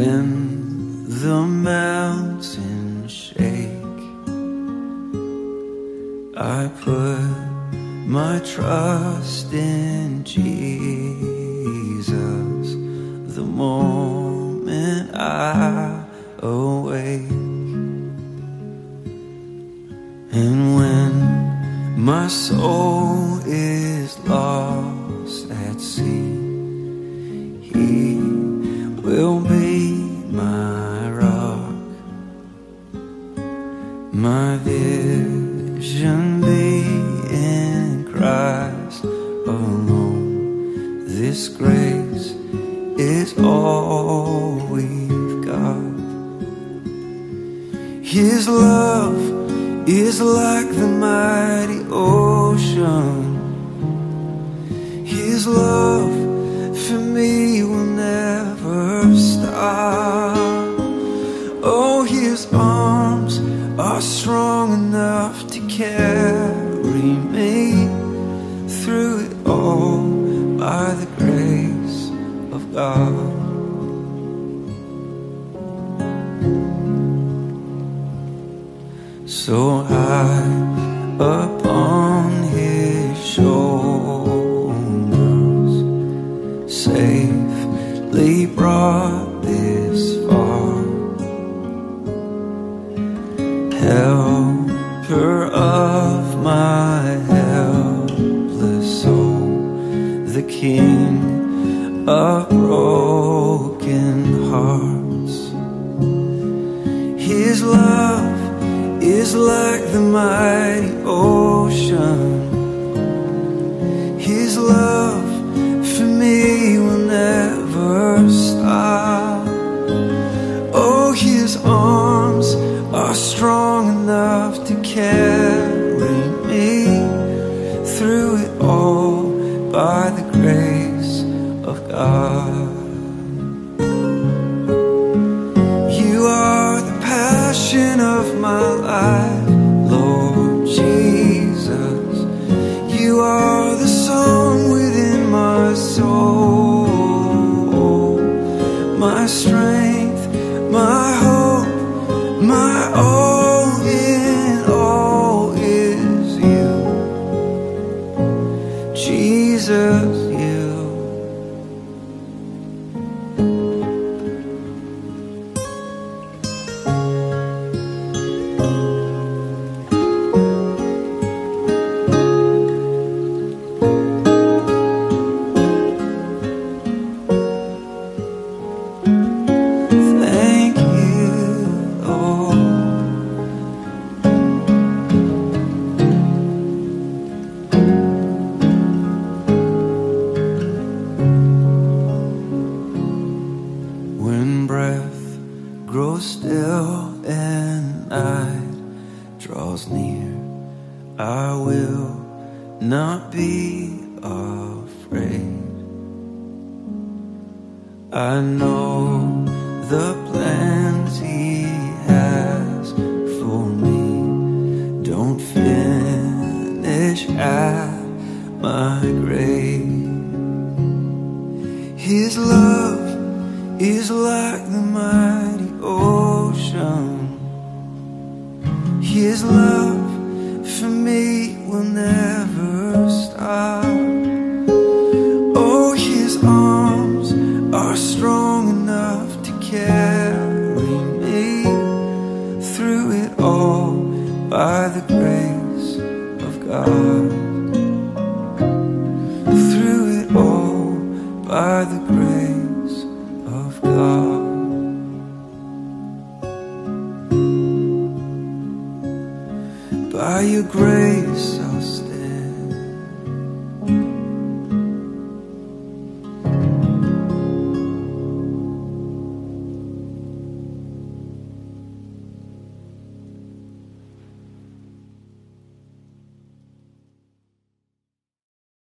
when the mountains shake, I put my trust in Jesus. The moment I awake, and when my soul is lost at sea, He will be my rock, my vision be in Christ alone. This grace is all we've got. His love is like the mighty ocean. His love for me will never stop. Oh, His arms are strong enough to carry me through it all by the grace of God. So high upon His shoulders, safely brought this far, helper of my helpless soul, the King of broken hearts. His love is like the mighty ocean. His love for me will never stop. Oh, His arms are strong enough to carry me through it all by the grace of God. You are the passion of my life, Lord Jesus. You are the song within my soul, my strength, my hope, my all in all is You, Jesus, You. Thank You, Lord. When breath grows still and night draws near, I will not be afraid. I know the plans He has for me don't finish at my grave. His love is like the mighty ocean. His love for me will never stop. Oh, His arms are strong enough to carry me through it all by the grace of God. Through it all by the grace of God. By Your grace